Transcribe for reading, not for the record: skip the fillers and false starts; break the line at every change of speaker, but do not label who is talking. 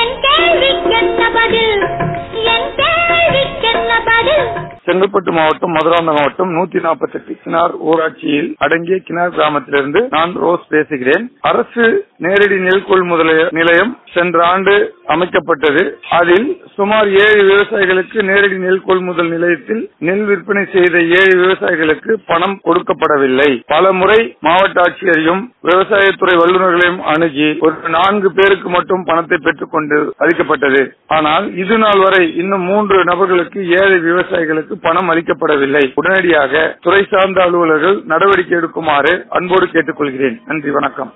செங்கல்பட்டு மாவட்டம் மதுராந்தகம் மாவட்டம் 148 கிணார் ஊராட்சியில் அடங்கிய கிணார் கிராமத்திலிருந்து நான் ரோஸ் பேசுகிறேன். அரசு நேரடி நெல் கொள்முதல் நிலையம் சென்ற ஆண்டு அமைக்கப்பட்டது. அதில் சுமார் 7 விவசாயிகளுக்கு நேரடி நெல் கொள்முதல் நிலையத்தில் நெல் விற்பனை செய்த 7 விவசாயிகளுக்கு பணம் கொடுக்கப்படவில்லை. பல முறை மாவட்ட ஆட்சியரையும் விவசாயத்துறை வல்லுநர்களையும் அணுகி ஒரு 4 பேருக்கு மட்டும் பணத்தை பெற்றுக் கொண்டு அளிக்கப்பட்டது. ஆனால் இது நாள் வரை இன்னும் 3 நபர்களுக்கு 7 விவசாயிகளுக்கு பணம் அளிக்கப்படவில்லை. உடனடியாக துறை சார்ந்த அலுவலர்கள் நடவடிக்கை எடுக்குமாறு அன்போடு கேட்டுக்கொள்கிறேன். நன்றி, வணக்கம்.